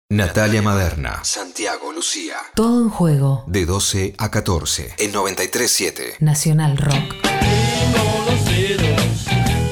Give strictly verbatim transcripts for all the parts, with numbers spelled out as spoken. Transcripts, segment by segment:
Natalia Maderna, Santiago Lucía. Todo en juego. De doce a catorce, en noventa y tres punto siete. Nacional Rock. Tengo los dedos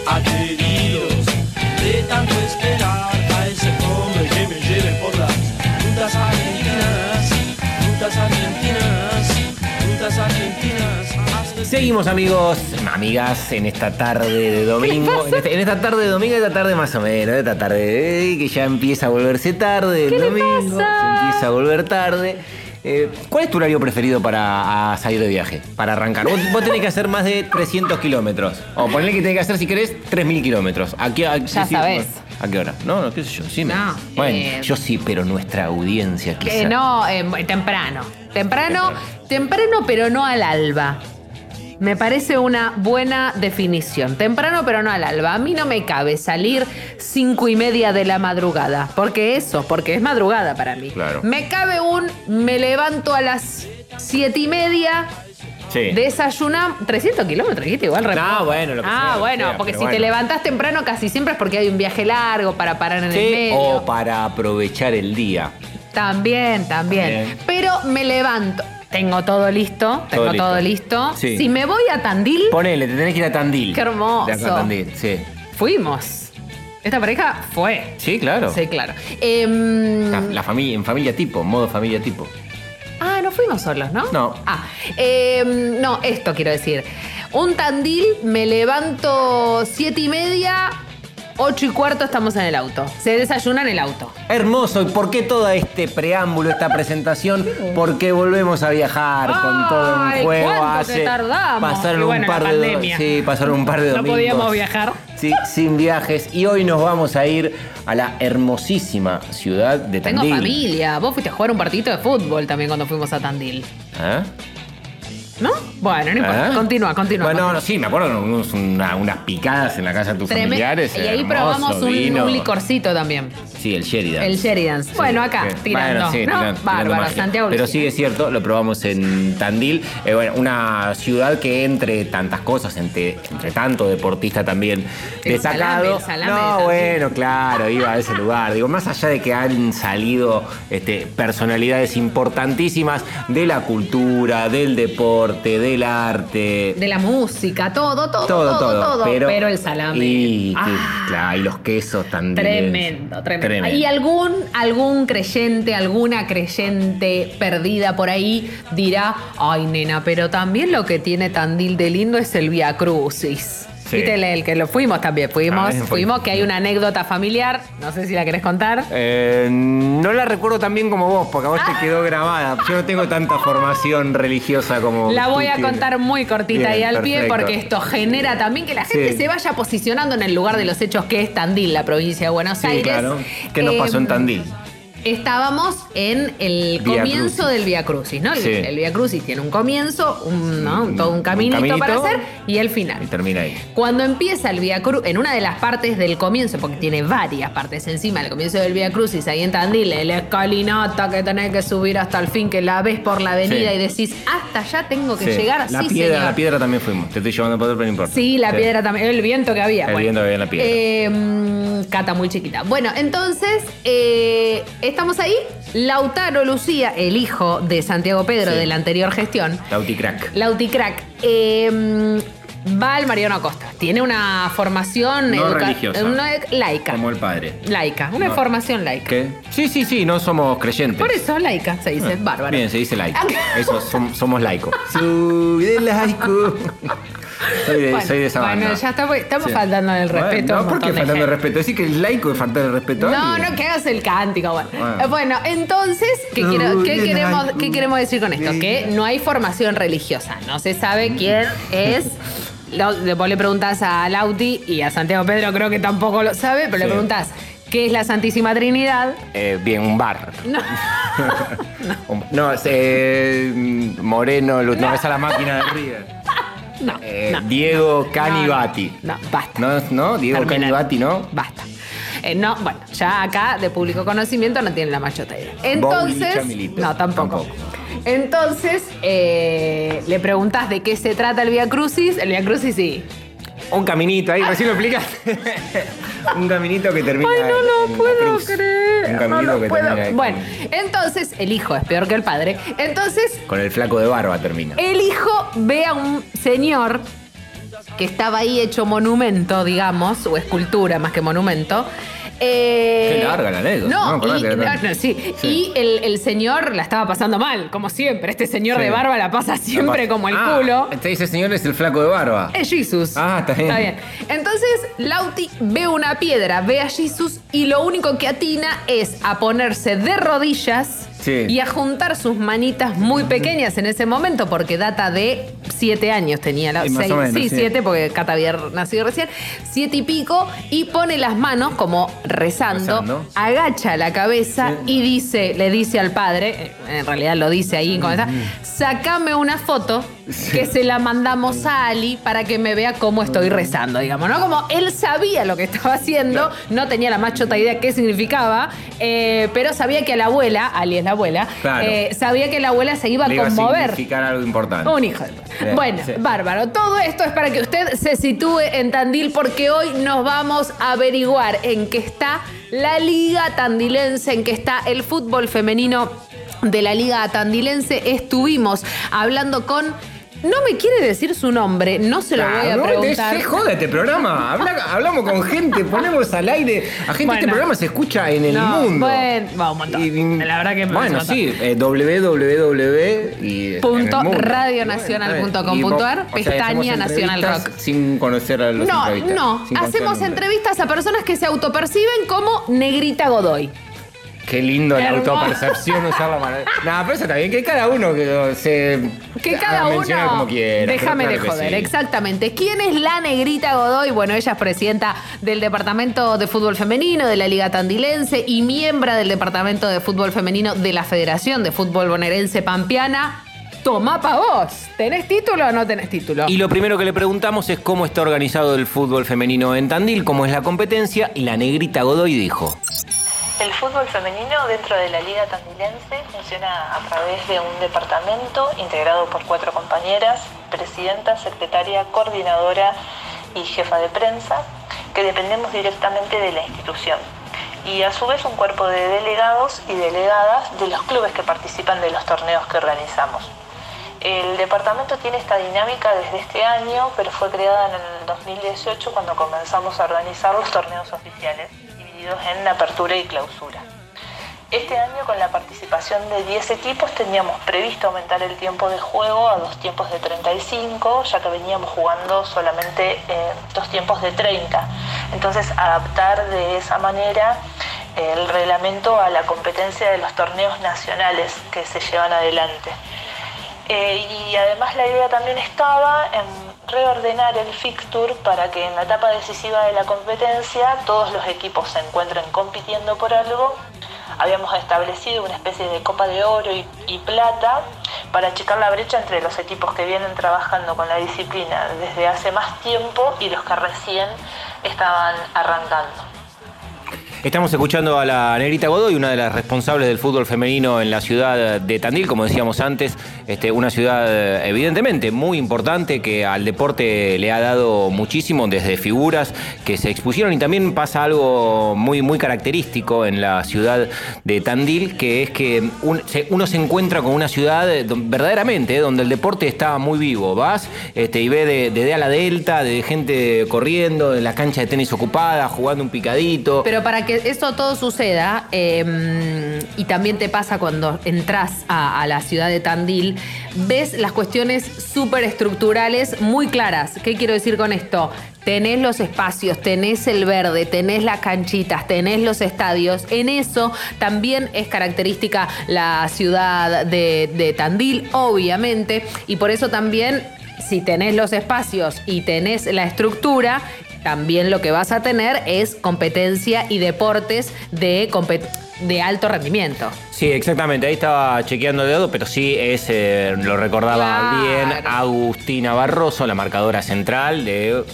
adheridos de tanto esperar a ese hombre que me lleve por las rutas argentinas, rutas argentinas, rutas argentinas. Seguimos, amigos, amigas, en esta tarde de domingo. En, este, en esta tarde de domingo, esta tarde más o menos, esta tarde eh, que ya empieza a volverse tarde el ¿Qué le domingo. pasa? Se empieza a volver tarde. Eh, ¿Cuál es tu horario preferido para a salir de viaje? Para arrancar. Vos, vos tenés que hacer más de trescientos kilómetros. O ponle que tenés que hacer, si querés, tres mil kilómetros. ¿A qué, a, Ya sí, sabés. ¿A qué hora? No, no, qué sé yo. Sí, me- No, bueno, eh, yo sí, pero nuestra audiencia quizá. Que no, eh, temprano. Temprano, temprano, pero no al alba. Me parece una buena definición. Temprano, pero no al alba. A mí no me cabe salir cinco y media de la madrugada. Porque eso, porque es madrugada para mí. Claro. Me cabe un, me levanto a las siete y media. Sí. Desayunamos. trescientos kilómetros, dijiste igual. No, reposo. bueno, lo que Ah, sea, lo que bueno, sea, porque si pero te bueno. levantás temprano casi siempre es porque hay un viaje largo para parar en el Sí, medio. o para aprovechar el día. También, también, También. Pero me levanto. Tengo todo listo. Tengo listo. todo listo. Sí. Si me voy a Tandil, Ponele, te tenés que ir a Tandil. Qué hermoso. De acá a Tandil, sí. fuimos. Esta pareja fue. Sí, claro. Sí, claro. Em, La, la familia, en familia tipo, modo familia tipo. ah, no fuimos solos, ¿no? No. Ah, em, no, esto quiero decir. Un Tandil, me levanto siete y media, ocho y cuarto estamos en el auto. Se desayuna en el auto. Hermoso. ¿Y por qué todo este preámbulo, esta presentación? Porque volvemos a viajar con todo en Ay, juego. ¿cuánto que tardamos? Pasaron Y bueno, un par la de pandemia. Sí, pasaron un par de No domingos. podíamos viajar. Sí, sin viajes. Y hoy nos vamos a ir a la hermosísima ciudad de Tengo Tandil. familia. Vos fuiste a jugar un partidito de fútbol también cuando fuimos a Tandil. ¿Ah? ¿No? Bueno, no importa. ¿Ah? Continúa, continúa. Bueno, continúa. no, sí, me acuerdo unos- una- unas picadas en la casa de tus Tremendo. familiares. Y ahí hermoso, probamos un, vino. un licorcito también. Sí, el Sheridan. El Sheridan. Bueno, acá, Sí. tirando. Bueno, sí, ¿no? tirando- tirando Bárbaro, magia. Santiago Pero Lucía. sí es cierto, lo probamos en Tandil. Eh, bueno, una ciudad que entre tantas cosas, entre, entre tanto deportista también El destacado. salame, el salame de no, Tandil. bueno, claro, iba a ese lugar. Digo, más allá de que han salido este, personalidades importantísimas de la cultura, del deporte, del arte. De la música, todo, todo, todo, todo, todo. todo. Pero, el salame. Y, que- Ah, claro, y los quesos también. Tremendo, tremendo. Y algún, algún creyente, alguna creyente perdida por ahí dirá, ay, nena, pero también lo que tiene Tandil de lindo es el Vía Crucis. Sí. Viste el, el que lo fuimos también, fuimos, Ah, bien, fuimos, fue. que hay una anécdota familiar, no sé si la querés contar. Eh, no la recuerdo tan bien como vos, porque a vos te quedó grabada. Yo no tengo tanta formación religiosa como La tú voy a tienes. contar muy cortita Bien, y al pie perfecto. porque esto genera también que la gente Sí. se vaya posicionando en el lugar de los hechos que es Tandil, la provincia de Buenos Sí, Aires. claro. ¿Qué nos pasó en Em, Tandil? Estábamos en el Vía comienzo Crucis. del Vía Crucis, ¿no? El, Sí. el Vía Crucis tiene un comienzo, un, ¿no? Un- todo un un caminito, caminito. para hacer y el final. Y termina ahí. Cuando empieza el Vía Crucis, en una de las partes del comienzo, porque tiene varias partes encima, el comienzo del Vía Crucis, ahí en Tandil, la escalinata que tenés que subir hasta el fin, que la ves por la avenida Sí. y decís, hasta allá tengo que Sí. llegar. La Sí, piedra, señor. la piedra también fuimos. Te estoy llevando por otro, pero no importa. Sí, la piedra también. El viento que había. El viento que había en la piedra. Eh, mm, Cata muy chiquita. Bueno, entonces, eh, estamos ahí. Lautaro Lucía, el hijo de Santiago Pedro Sí. de la anterior gestión. Lauticrack. Lauticrack. Eh, mm, va al Mariano Acosta. Tiene una formación No educa- religiosa. una e- laica. Como el padre. Laica. Una No. formación laica. ¿Qué? Sí, sí, sí, no somos creyentes. Por eso, laica, se dice. Ah, Bárbaro. Bien, se dice laico. Ah. Eso, som- somos laicos. Soy de laico. Soy de, Bueno, soy de esa bueno, banda. ya estamos, estamos Sí. faltando el respeto. Bueno, a no, un ¿por qué montón de faltando el gente. respeto? ¿Decir que el laico es faltar el respeto a No, alguien? no, que hagas el cántico. Bueno, Bueno. Eh, bueno entonces, ¿qué, quiero- qué Uy, queremos, ay, ¿qué queremos decir con esto? uy. Que no hay formación religiosa. No se sabe quién es. Lo- Después le preguntás a Lauti y a Santiago Pedro, creo que tampoco lo sabe, pero le Sí. preguntás qué es la Santísima Trinidad. Eh, bien, un bar. No. Un- no, es, eh, Moreno, Lu- no, esa es la máquina de River. No, Eh, no. Diego Canivati. No, no, basta. No, no, Diego Terminalo. Canivati, ¿no? Basta. Eh, no, bueno, ya acá de público conocimiento no tienen la machota idea. Entonces, Chamilito. no, tampoco. Tampoco. Entonces, eh, le preguntás de qué se trata el Vía Crucis. El Vía Crucis sí. Un caminito ahí, recién lo explicaste. Un caminito que termina. Ay, no lo en la puedo cruz. creer. Un caminito no lo que puedo. termina. Bueno, entonces el hijo es peor que el padre. Entonces Con el flaco de barba termina. el hijo ve a un señor que estaba ahí hecho monumento, digamos, o escultura más que monumento. Eh, Qué larga la anécdota. No, No, acordate y, que era- no, no, sí. Sí. Y el, el señor la estaba pasando mal, como siempre. Este señor Sí. de barba la pasa siempre como el Ah, culo. Este ese señor es el flaco de barba. Es Jesus. Ah, está bien. Entonces, Lauti ve una piedra, ve a Jesus y lo único que atina es a ponerse de rodillas Sí. y a juntar sus manitas muy pequeñas en ese momento, porque data de siete años tenía la Sí, más seis- o menos, sí, sí. siete, porque Cata había nacido recién, siete y pico, y pone las manos como rezando, Rezando. agacha la cabeza y dice, le dice al padre, en realidad lo dice ahí en comentario, sacame una foto que se la mandamos a Ali para que me vea cómo estoy rezando, digamos, ¿no? Como él sabía lo que estaba haciendo, no tenía la más chota idea qué significaba, eh, pero sabía que a la abuela, Ali es la abuela, Claro. eh, sabía que la abuela se iba a Le iba a conmover. significar algo importante. Un hijo de... Bien, Bueno, sí. bárbaro. Todo esto es para que usted se sitúe en Tandil porque hoy nos vamos a averiguar en qué está la Liga Tandilense, en qué está el fútbol femenino de la Liga Tandilense. Estuvimos hablando con... No me quiere decir su nombre, no se lo voy a Ah, no, preguntar. te- se joda este programa. Habla- hablamos con gente, ponemos al aire. A gente, Bueno. este programa se escucha en el No, mundo. bueno, va, un montón. Y- La verdad que me Bueno, parece un sí, eh, www y Punto en el mundo. radionacional punto com Y punto vo- ar, o sea, pestaña hacemos Nacional entrevistas Rock. Sin conocer a los No, entrevistas, no. sin conocer Hacemos el nombre. entrevistas a personas que se autoperciben como Negrita Godoy. Qué lindo la Hermoso. autopercepción usar la mano. No, pero eso está bien, que cada uno que se Que cada haga mencionar uno. como quiera. Déjame pero de claro que joder, sí. exactamente. ¿Quién es la Negrita Godoy? Bueno, ella es presidenta del Departamento de Fútbol Femenino de la Liga Tandilense y miembro del Departamento de Fútbol Femenino de la Federación de Fútbol Bonaerense Pampeana. Tomá pa' vos. ¿Tenés título o no tenés título? Y lo primero que le preguntamos es cómo está organizado el fútbol femenino en Tandil, cómo es la competencia, y la Negrita Godoy dijo. El fútbol femenino dentro de la Liga Tandilense funciona a través de un departamento integrado por cuatro compañeras, presidenta, secretaria, coordinadora y jefa de prensa, que dependemos directamente de la institución. Y a su vez un cuerpo de delegados y delegadas de los clubes que participan de los torneos que organizamos. El departamento tiene esta dinámica desde este año, pero fue creada en el dos mil dieciocho cuando comenzamos a organizar los torneos oficiales, divididos en apertura y clausura. Este año, con la participación de diez equipos, teníamos previsto aumentar el tiempo de juego a dos tiempos de treinta y cinco, ya que veníamos jugando solamente eh, dos tiempos de treinta. Entonces, adaptar de esa manera eh, el reglamento a la competencia de los torneos nacionales que se llevan adelante. Eh, y además la idea también estaba en reordenar el fixture para que en la etapa decisiva de la competencia todos los equipos se encuentren compitiendo por algo. Habíamos establecido una especie de copa de oro y, y plata para achicar la brecha entre los equipos que vienen trabajando con la disciplina desde hace más tiempo y los que recién estaban arrancando. Estamos escuchando a la Negrita Godoy, una de las responsables del fútbol femenino en la ciudad de Tandil, como decíamos antes, este, una ciudad evidentemente muy importante que al deporte le ha dado muchísimo, desde figuras que se expusieron, y también pasa algo muy, muy característico en la ciudad de Tandil, que es que un, se, uno se encuentra con una ciudad verdaderamente eh, donde el deporte está muy vivo. Vas este, y ves de, de D a la Delta, de gente corriendo, de la cancha de tenis ocupada, jugando un picadito. Pero para que eso todo suceda, eh, y también te pasa cuando entras a, a la ciudad de Tandil, ves las cuestiones súper estructurales muy claras. ¿Qué quiero decir con esto? Tenés los espacios, tenés el verde, tenés las canchitas, tenés los estadios. En eso también es característica la ciudad de, de Tandil, obviamente, y por eso también, si tenés los espacios y tenés la estructura, también lo que vas a tener es competencia y deportes de, compet- de alto rendimiento. Sí, exactamente, ahí estaba chequeando el dedo, pero sí es, eh, lo recordaba Claro. bien, Agustina Barroso, la marcadora central de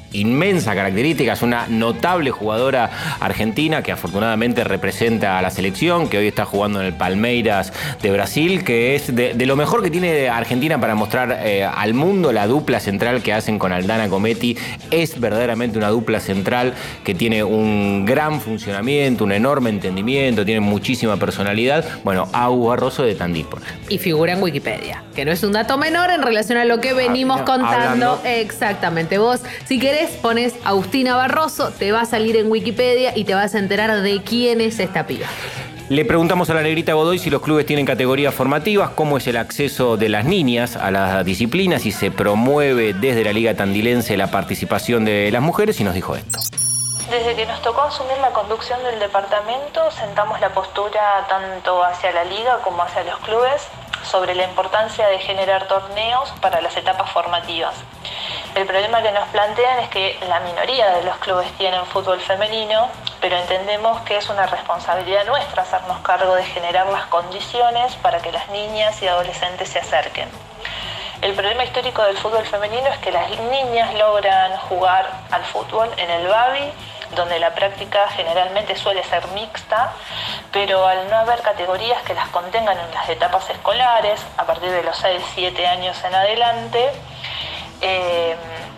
inmensa característica, es una notable jugadora argentina que afortunadamente representa a la selección, que hoy está jugando en el Palmeiras de Brasil, que es de, de lo mejor que tiene Argentina para mostrar eh, al mundo. La dupla central que hacen con Aldana Cometti es verdaderamente una dupla central que tiene un gran funcionamiento, un enorme entendimiento, tiene muchísima personalidad. Bueno, Agus Barroso de Tandil, por ejemplo. Y figura en Wikipedia, que no es un dato menor en relación a lo que venimos Ah, no, contando. hablando. Exactamente. Vos, si querés, pones Agustina Barroso, te va a salir en Wikipedia y te vas a enterar de quién es esta piba. Le preguntamos a la Negrita Godoy si los clubes tienen categorías formativas, cómo es el acceso de las niñas a las disciplinas, si se promueve desde la Liga Tandilense la participación de las mujeres, y nos dijo esto. Desde que nos tocó asumir la conducción del departamento, sentamos la postura tanto hacia la liga como hacia los clubes sobre la importancia de generar torneos para las etapas formativas. El problema que nos plantean es que la minoría de los clubes tienen fútbol femenino, pero entendemos que es una responsabilidad nuestra hacernos cargo de generar las condiciones para que las niñas y adolescentes se acerquen. El problema histórico del fútbol femenino es que las niñas logran jugar al fútbol en el Babi, donde la práctica generalmente suele ser mixta, pero al no haber categorías que las contengan en las etapas escolares, a partir de los seis siete años en adelante, eh,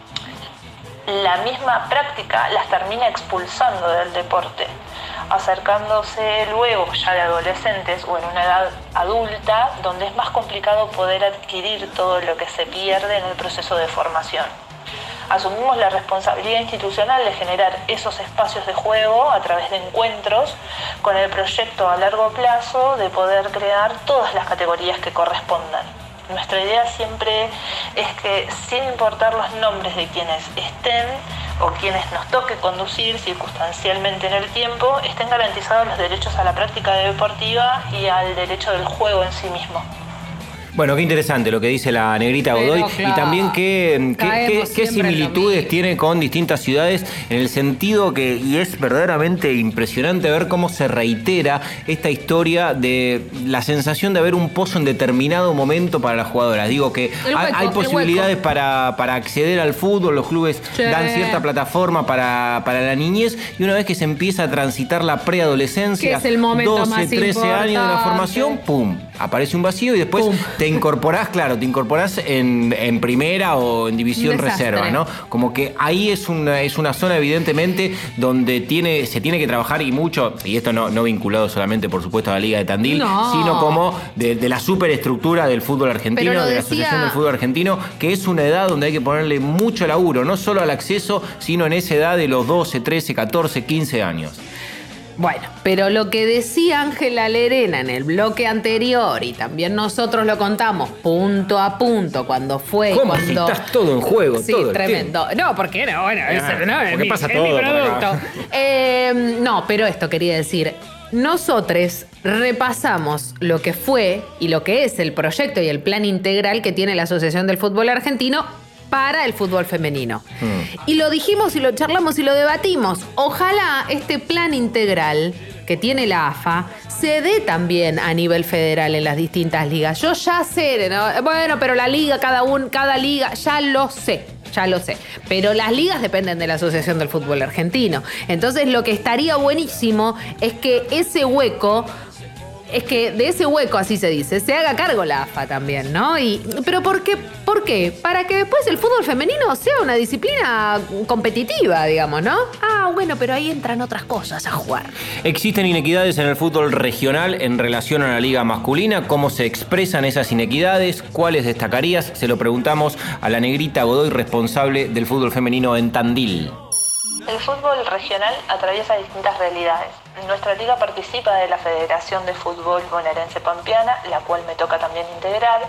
la misma práctica las termina expulsando del deporte, acercándose luego ya de adolescentes o en una edad adulta, donde es más complicado poder adquirir todo lo que se pierde en el proceso de formación. Asumimos la responsabilidad institucional de generar esos espacios de juego a través de encuentros, con el proyecto a largo plazo de poder crear todas las categorías que correspondan. Nuestra idea siempre es que, sin importar los nombres de quienes estén o quienes nos toque conducir circunstancialmente en el tiempo, estén garantizados los derechos a la práctica deportiva y al derecho del juego en sí mismo. Bueno, qué interesante lo que dice la Negrita Pero, Godoy, claro, y también qué, qué, qué, qué siempre en lo similitudes mismo. tiene con distintas ciudades, en el sentido que, y es verdaderamente impresionante ver cómo se reitera esta historia de la sensación de haber un pozo en determinado momento para las jugadoras. Digo que El hay, hueco, hay el posibilidades para, para acceder al fútbol, los clubes Sí. dan cierta plataforma para, para la niñez, y una vez que se empieza a transitar la preadolescencia, Que es el momento doce, más trece años de la importante. formación, ¡pum!, aparece un vacío y después Pum. te incorporás, claro, te incorporás en, en primera o en división Desastre. reserva, ¿no? Como que ahí es una, es una zona evidentemente donde tiene, se tiene que trabajar, y mucho, y esto no, no vinculado solamente por supuesto a la Liga de Tandil, No. sino como de, de la superestructura del fútbol argentino, Pero lo de la decía- Asociación del Fútbol Argentino, que es una edad donde hay que ponerle mucho laburo, no solo al acceso, sino en esa edad de los doce, trece, catorce, quince años. Bueno, pero lo que decía Ángela Lerena en el bloque anterior, y también nosotros lo contamos punto a punto cuando fue, ¿Cómo? cuando... Si estás todo en juego, Sí, todo el tremendo. No, porque no, bueno, es, Ah, no, es porque mi, pasa es todo mi por acá. producto. Eh, no, pero esto quería decir, nosotros repasamos lo que fue y lo que es el proyecto y el plan integral que tiene la Asociación del Fútbol Argentino para el fútbol femenino. Mm. Y lo dijimos y lo charlamos y lo debatimos. Ojalá este plan integral que tiene la A F A se dé también a nivel federal en las distintas ligas. Yo ya sé, ¿no? Bueno, pero la liga, cada, un, cada liga, ya lo sé. Ya lo sé. Pero las ligas dependen de la Asociación del Fútbol Argentino. Entonces lo que estaría buenísimo es que ese hueco... Es que de ese hueco, así se dice, se haga cargo la A F A también, ¿no? Y, ¿pero por qué? ¿Por qué? Para que después el fútbol femenino sea una disciplina competitiva, digamos, ¿no? Ah, bueno, pero ahí entran otras cosas a jugar. ¿Existen inequidades en el fútbol regional en relación a la liga masculina? ¿Cómo se expresan esas inequidades? ¿Cuáles destacarías? Se lo preguntamos a la Negrita Godoy, responsable del fútbol femenino en Tandil. El fútbol regional atraviesa distintas realidades. Nuestra liga participa de la Federación de Fútbol Bonaerense Pampeana, la cual me toca también integrar.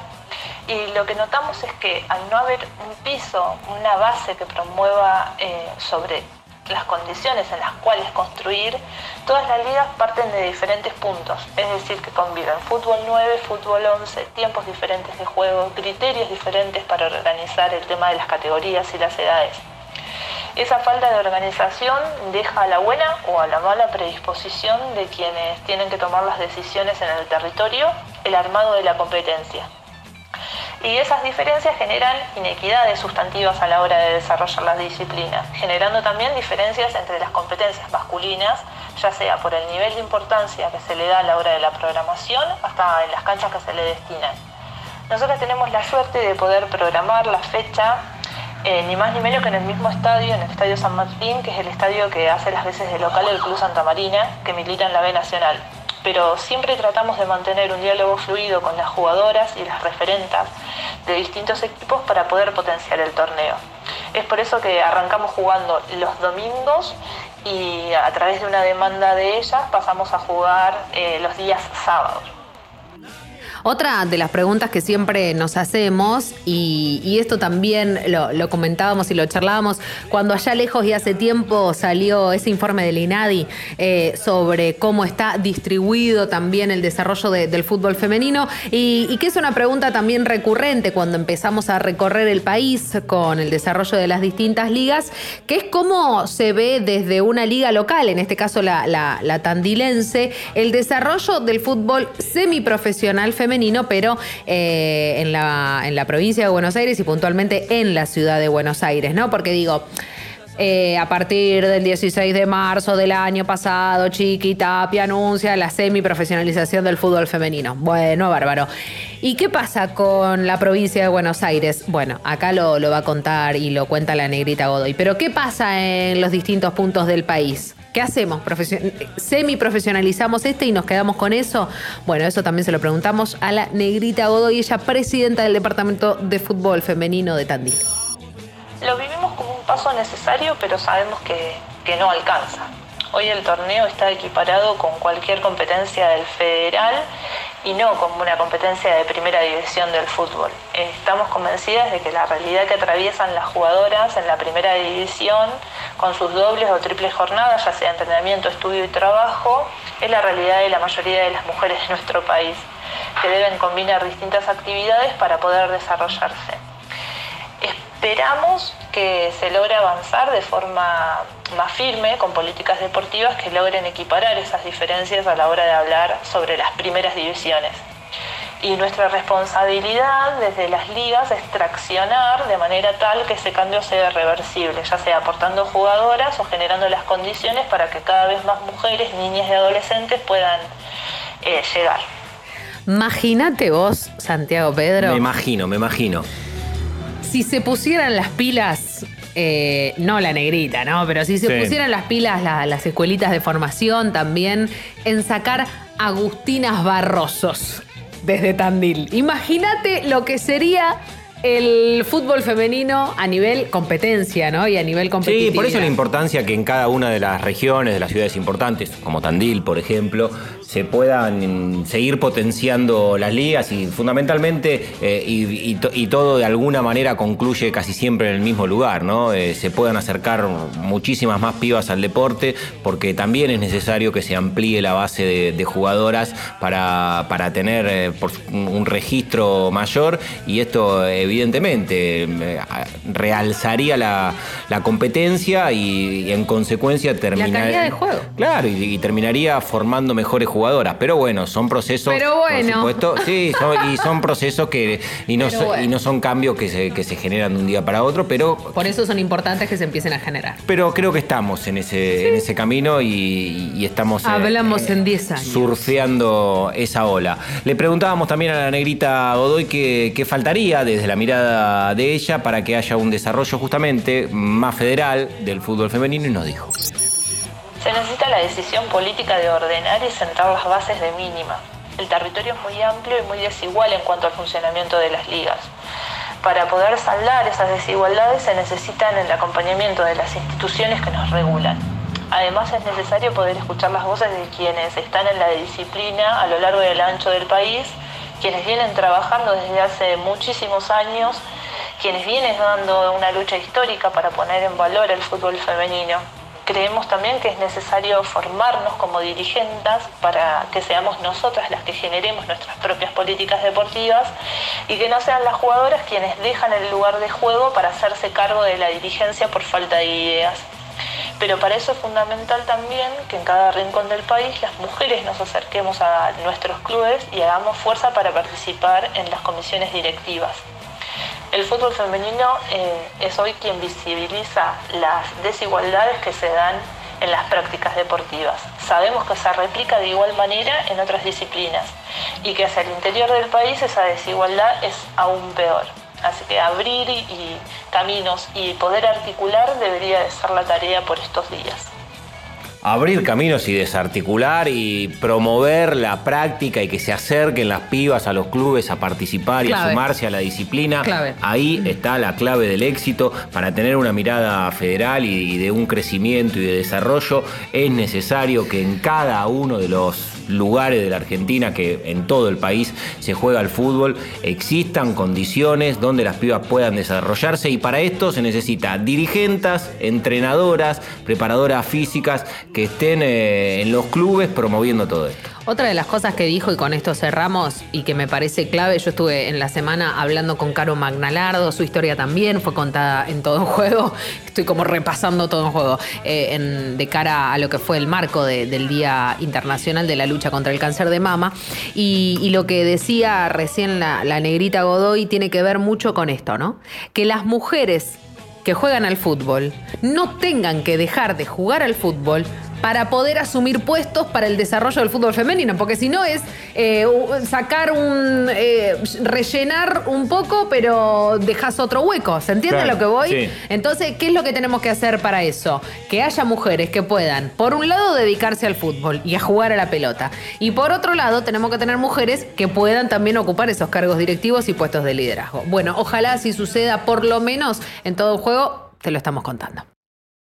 Y lo que notamos es que al no haber un piso, una base que promueva eh, sobre las condiciones en las cuales construir, todas las ligas parten de diferentes puntos. Es decir, que conviven fútbol nueve, fútbol once, tiempos diferentes de juego, criterios diferentes para organizar el tema de las categorías y las edades. Esa falta de organización deja a la buena o a la mala predisposición de quienes tienen que tomar las decisiones en el territorio el armado de la competencia. Y esas diferencias generan inequidades sustantivas a la hora de desarrollar las disciplinas, generando también diferencias entre las competencias masculinas, ya sea por el nivel de importancia que se le da a la hora de la programación, hasta en las canchas que se le destinan. Nosotros tenemos la suerte de poder programar la fecha, eh, ni más ni menos que en el mismo estadio, en el Estadio San Martín, que es el estadio que hace las veces de local el Club Santa Marina, que milita en la B Nacional. Pero siempre tratamos de mantener un diálogo fluido con las jugadoras y las referentas de distintos equipos para poder potenciar el torneo. Es por eso que arrancamos jugando los domingos y a través de una demanda de ellas pasamos a jugar eh, los días sábados. Otra de las preguntas que siempre nos hacemos, y, y esto también lo, lo comentábamos y lo charlábamos cuando allá lejos y hace tiempo salió ese informe del INADI eh, sobre cómo está distribuido también el desarrollo de, del fútbol femenino, y, y que es una pregunta también recurrente cuando empezamos a recorrer el país con el desarrollo de las distintas ligas, que es cómo se ve desde una liga local, en este caso la, la, la tandilense, el desarrollo del fútbol semiprofesional femenino, pero eh, en, la, en la provincia de Buenos Aires y puntualmente en la ciudad de Buenos Aires, ¿no? Porque digo, eh, a partir del dieciséis de marzo del año pasado, Chiqui Tapia anuncia la semiprofesionalización del fútbol femenino. Bueno, bárbaro. ¿Y qué pasa con la provincia de Buenos Aires? Bueno, acá lo, lo va a contar y lo cuenta la Negrita Godoy. Pero ¿qué pasa en los distintos puntos del país? ¿Qué hacemos? Profesion- ¿Semi-profesionalizamos este y nos quedamos con eso? Bueno, eso también se lo preguntamos a la Negrita Godoy, ella presidenta del Departamento de Fútbol Femenino de Tandil. Lo vivimos como un paso necesario, pero sabemos que, que no alcanza. Hoy el torneo está equiparado con cualquier competencia del federal y no como una competencia de primera división del fútbol. Estamos convencidas de que la realidad que atraviesan las jugadoras en la primera división, con sus dobles o triples jornadas, ya sea entrenamiento, estudio y trabajo, es la realidad de la mayoría de las mujeres de nuestro país, que deben combinar distintas actividades para poder desarrollarse. Esperamos que se logre avanzar de forma más firme con políticas deportivas que logren equiparar esas diferencias a la hora de hablar sobre las primeras divisiones. Y nuestra responsabilidad desde las ligas es traccionar de manera tal que ese cambio sea reversible, ya sea aportando jugadoras o generando las condiciones para que cada vez más mujeres, niñas y adolescentes puedan eh, llegar. Imagínate vos, Santiago Pedro. Me imagino, me imagino. Si se pusieran las pilas, eh, no la Negrita, ¿no? Pero si se Sí. pusieran las pilas la, las escuelitas de formación también en sacar Agustinas Barrosos desde Tandil. Imagínate lo que sería el fútbol femenino a nivel competencia, ¿no? Y a nivel competitivo. Sí, por eso la importancia que en cada una de las regiones, de las ciudades importantes, como Tandil, por ejemplo, se puedan seguir potenciando las ligas y fundamentalmente, eh, y, y, y todo de alguna manera concluye casi siempre en el mismo lugar, ¿no? Eh, se puedan acercar muchísimas más pibas al deporte, porque también es necesario que se amplíe la base de, de jugadoras para, para tener eh, por un registro mayor, y esto evidentemente eh, realzaría la, la competencia y, y en consecuencia terminaría... La calidad de juego. Claro, y, y terminaría formando mejores jugadoras. Pero bueno, son procesos... Pero bueno. Por supuesto, sí, son, y son procesos que... Y no, Pero son, bueno. y no son cambios que se, que se generan de un día para otro, pero... Por eso son importantes que se empiecen a generar. Pero creo que estamos en ese, sí. en ese camino y, y estamos... Hablamos eh, en diez años. Surfeando esa ola. Le preguntábamos también a la Negrita Godoy qué, qué faltaría desde la mirada de ella para que haya un desarrollo justamente más federal del fútbol femenino, y nos dijo: Se necesita la decisión política de ordenar y sentar las bases de mínima. El territorio es muy amplio y muy desigual en cuanto al funcionamiento de las ligas. Para poder saldar esas desigualdades se necesitan el acompañamiento de las instituciones que nos regulan. Además es necesario poder escuchar las voces de quienes están en la disciplina a lo largo y a ancho del país, quienes vienen trabajando desde hace muchísimos años, quienes vienen dando una lucha histórica para poner en valor el fútbol femenino. Creemos también que es necesario formarnos como dirigentes para que seamos nosotras las que generemos nuestras propias políticas deportivas y que no sean las jugadoras quienes dejan el lugar de juego para hacerse cargo de la dirigencia por falta de ideas. Pero para eso es fundamental también que en cada rincón del país las mujeres nos acerquemos a nuestros clubes y hagamos fuerza para participar en las comisiones directivas. El fútbol femenino eh, es hoy quien visibiliza las desigualdades que se dan en las prácticas deportivas. Sabemos que se replica de igual manera en otras disciplinas y que hacia el interior del país esa desigualdad es aún peor. Así que abrir y, y caminos y poder articular debería de ser la tarea por estos días. Abrir caminos y desarticular y promover la práctica y que se acerquen las pibas a los clubes a participar clave. Y a sumarse a la disciplina. Clave. Ahí está la clave del éxito. Para tener una mirada federal y de un crecimiento y de desarrollo es necesario que en cada uno de los lugares de la Argentina, que en todo el país se juega al fútbol, existan condiciones donde las pibas puedan desarrollarse, y para esto se necesita dirigentes, entrenadoras, preparadoras físicas que estén eh, en los clubes promoviendo todo esto. Otra de las cosas que dijo, y con esto cerramos, y que me parece clave, yo estuve en la semana hablando con Caro Magnalardo, su historia también fue contada en Todo en Juego, estoy como repasando Todo en Juego, eh, en, de cara a lo que fue el marco de, del Día Internacional de la Lucha contra el Cáncer de Mama, y, y lo que decía recién la, la negrita Godoy tiene que ver mucho con esto, ¿no? Que las mujeres que juegan al fútbol no tengan que dejar de jugar al fútbol para poder asumir puestos para el desarrollo del fútbol femenino, porque si no es eh, sacar un... Eh, rellenar un poco, pero dejas otro hueco, ¿se entiende claro, lo que voy? Sí. Entonces, ¿qué es lo que tenemos que hacer para eso? Que haya mujeres que puedan, por un lado, dedicarse al fútbol y a jugar a la pelota, y por otro lado, tenemos que tener mujeres que puedan también ocupar esos cargos directivos y puestos de liderazgo. Bueno, ojalá así suceda, por lo menos en Todo el Juego, te lo estamos contando.